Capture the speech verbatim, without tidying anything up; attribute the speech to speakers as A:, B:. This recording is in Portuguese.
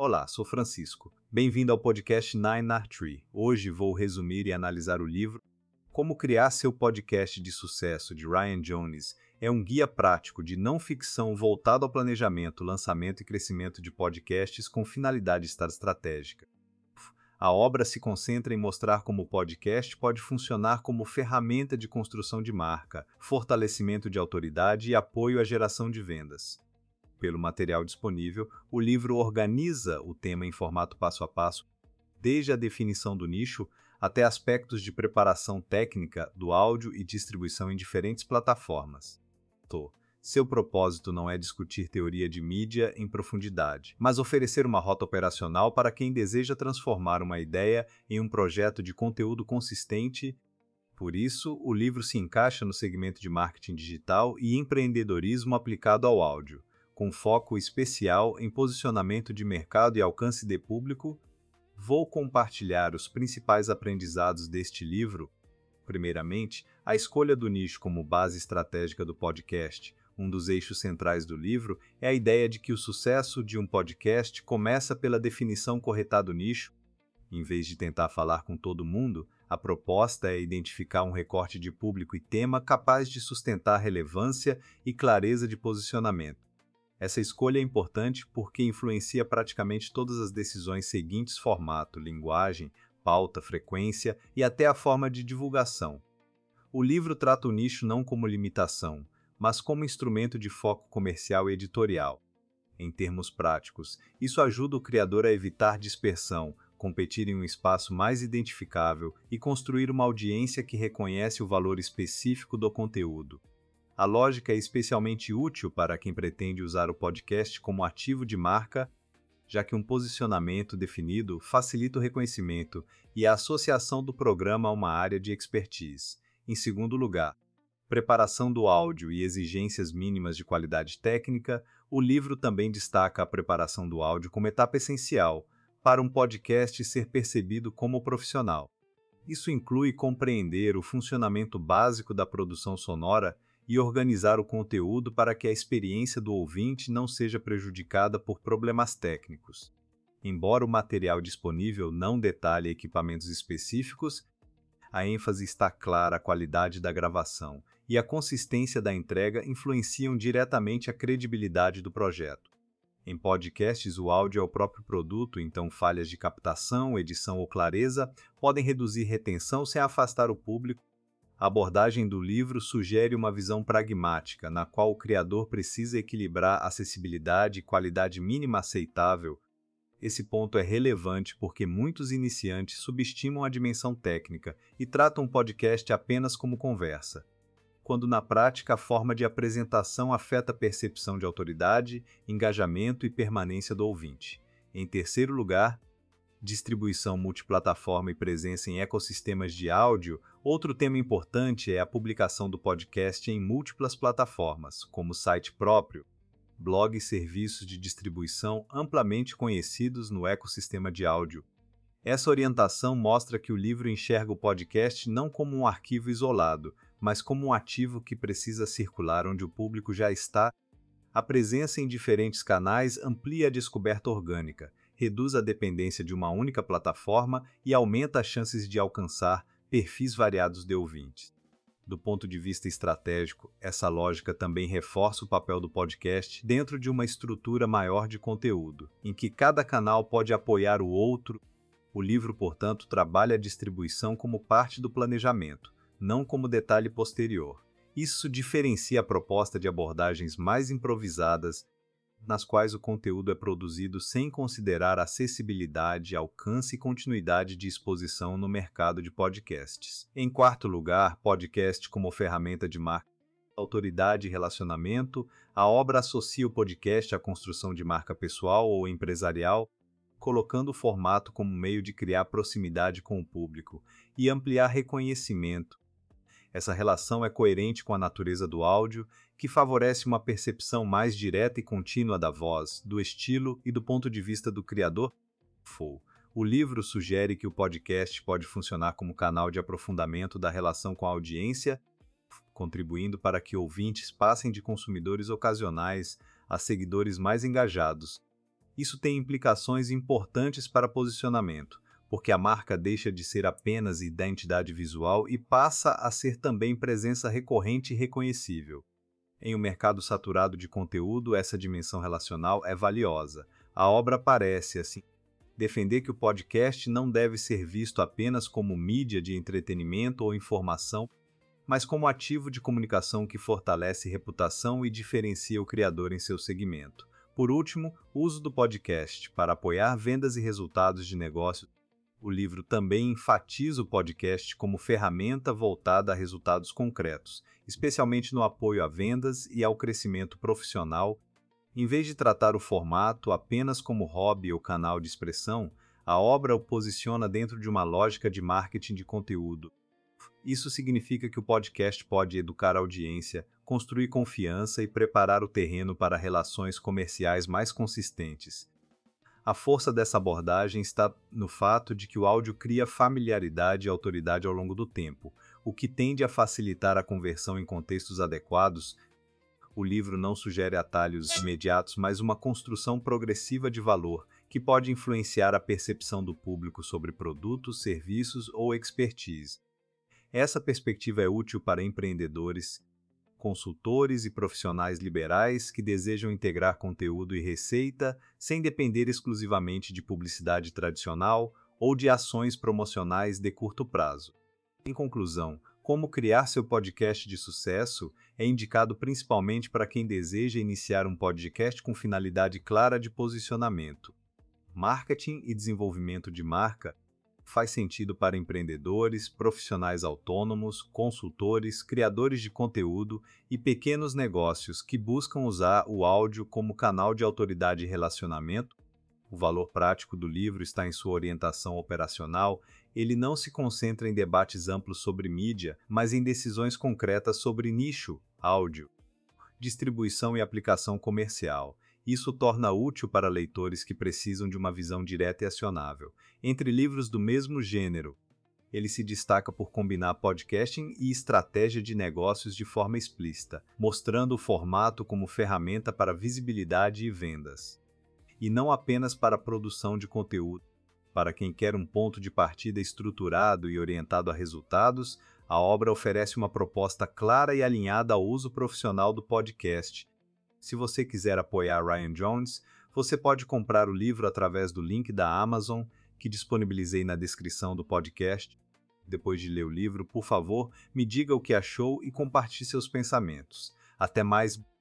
A: Olá, sou Francisco. Bem-vindo ao podcast Nine Art Tree. Hoje vou resumir e analisar o livro Como Criar Seu Podcast de Sucesso, de Ryan Jones. É um guia prático de não ficção voltado ao planejamento, lançamento e crescimento de podcasts com finalidade estratégica. A obra se concentra em mostrar como o podcast pode funcionar como ferramenta de construção de marca, fortalecimento de autoridade e apoio à geração de vendas. Pelo material disponível, o livro organiza o tema em formato passo a passo, desde a definição do nicho até aspectos de preparação técnica do áudio e distribuição em diferentes plataformas. Seu propósito não é discutir teoria de mídia em profundidade, mas oferecer uma rota operacional para quem deseja transformar uma ideia em um projeto de conteúdo consistente. Por isso, o livro se encaixa no segmento de marketing digital e empreendedorismo aplicado ao áudio, com foco especial em posicionamento de mercado e alcance de público. Vou compartilhar os principais aprendizados deste livro. Primeiramente, a escolha do nicho como base estratégica do podcast. Um dos eixos centrais do livro é a ideia de que o sucesso de um podcast começa pela definição correta do nicho. Em vez de tentar falar com todo mundo, a proposta é identificar um recorte de público e tema capaz de sustentar relevância e clareza de posicionamento. Essa escolha é importante porque influencia praticamente todas as decisões seguintes: formato, linguagem, pauta, frequência e até a forma de divulgação. O livro trata o nicho não como limitação, mas como instrumento de foco comercial e editorial. Em termos práticos, isso ajuda o criador a evitar dispersão, competir em um espaço mais identificável e construir uma audiência que reconhece o valor específico do conteúdo. A lógica é especialmente útil para quem pretende usar o podcast como ativo de marca, já que um posicionamento definido facilita o reconhecimento e a associação do programa a uma área de expertise. Em segundo lugar, preparação do áudio e exigências mínimas de qualidade técnica. O livro também destaca a preparação do áudio como etapa essencial para um podcast ser percebido como profissional. Isso inclui compreender o funcionamento básico da produção sonora e organizar o conteúdo para que a experiência do ouvinte não seja prejudicada por problemas técnicos. Embora o material disponível não detalhe equipamentos específicos, a ênfase está clara. A qualidade da gravação e a consistência da entrega influenciam diretamente a credibilidade do projeto. Em podcasts, o áudio é o próprio produto, então falhas de captação, edição ou clareza podem reduzir retenção sem afastar o público. A abordagem do livro sugere uma visão pragmática, na qual o criador precisa equilibrar acessibilidade e qualidade mínima aceitável. Esse ponto é relevante porque muitos iniciantes subestimam a dimensão técnica e tratam o podcast apenas como conversa, quando na prática a forma de apresentação afeta a percepção de autoridade, engajamento e permanência do ouvinte. Em terceiro lugar, distribuição multiplataforma e presença em ecossistemas de áudio. Outro tema importante é a publicação do podcast em múltiplas plataformas, como site próprio, blog e serviços de distribuição amplamente conhecidos no ecossistema de áudio. Essa orientação mostra que o livro enxerga o podcast não como um arquivo isolado, mas como um ativo que precisa circular onde o público já está. A presença em diferentes canais amplia a descoberta orgânica, reduz a dependência de uma única plataforma e aumenta as chances de alcançar perfis variados de ouvintes. Do ponto de vista estratégico, essa lógica também reforça o papel do podcast dentro de uma estrutura maior de conteúdo, em que cada canal pode apoiar o outro. O livro, portanto, trabalha a distribuição como parte do planejamento, não como detalhe posterior. Isso diferencia a proposta de abordagens mais improvisadas, nas quais o conteúdo é produzido sem considerar acessibilidade, alcance e continuidade de exposição no mercado de podcasts. Em quarto lugar, podcast como ferramenta de marca, autoridade e relacionamento. A obra associa o podcast à construção de marca pessoal ou empresarial, colocando o formato como meio de criar proximidade com o público e ampliar reconhecimento. Essa relação é coerente com a natureza do áudio, que favorece uma percepção mais direta e contínua da voz, do estilo e do ponto de vista do criador. O livro sugere que o podcast pode funcionar como canal de aprofundamento da relação com a audiência, contribuindo para que ouvintes passem de consumidores ocasionais a seguidores mais engajados. Isso tem implicações importantes para posicionamento, porque a marca deixa de ser apenas identidade visual e passa a ser também presença recorrente e reconhecível. Em um mercado saturado de conteúdo, essa dimensão relacional é valiosa. A obra parece, assim, defender que o podcast não deve ser visto apenas como mídia de entretenimento ou informação, mas como ativo de comunicação que fortalece reputação e diferencia o criador em seu segmento. Por último, o uso do podcast para apoiar vendas e resultados de negócio. O livro também enfatiza o podcast como ferramenta voltada a resultados concretos, especialmente no apoio a vendas e ao crescimento profissional. Em vez de tratar o formato apenas como hobby ou canal de expressão, a obra o posiciona dentro de uma lógica de marketing de conteúdo. Isso significa que o podcast pode educar a audiência, construir confiança e preparar o terreno para relações comerciais mais consistentes. A força dessa abordagem está no fato de que o áudio cria familiaridade e autoridade ao longo do tempo, o que tende a facilitar a conversão em contextos adequados. O livro não sugere atalhos imediatos, mas uma construção progressiva de valor, que pode influenciar a percepção do público sobre produtos, serviços ou expertise. Essa perspectiva é útil para empreendedores, consultores e profissionais liberais que desejam integrar conteúdo e receita sem depender exclusivamente de publicidade tradicional ou de ações promocionais de curto prazo. Em conclusão, como criar seu podcast de sucesso é indicado principalmente para quem deseja iniciar um podcast com finalidade clara de posicionamento. Marketing e desenvolvimento de marca faz sentido para empreendedores, profissionais autônomos, consultores, criadores de conteúdo e pequenos negócios que buscam usar o áudio como canal de autoridade e relacionamento. O valor prático do livro está em sua orientação operacional. Ele não se concentra em debates amplos sobre mídia, mas em decisões concretas sobre nicho, áudio, distribuição e aplicação comercial. Isso torna útil para leitores que precisam de uma visão direta e acionável. Entre livros do mesmo gênero, ele se destaca por combinar podcasting e estratégia de negócios de forma explícita, mostrando o formato como ferramenta para visibilidade e vendas. E não apenas para a produção de conteúdo. Para quem quer um ponto de partida estruturado e orientado a resultados, a obra oferece uma proposta clara e alinhada ao uso profissional do podcast. Se você quiser apoiar Ryan Jones, você pode comprar o livro através do link da Amazon, que disponibilizei na descrição do podcast. Depois de ler o livro, por favor, me diga o que achou e compartilhe seus pensamentos. Até mais!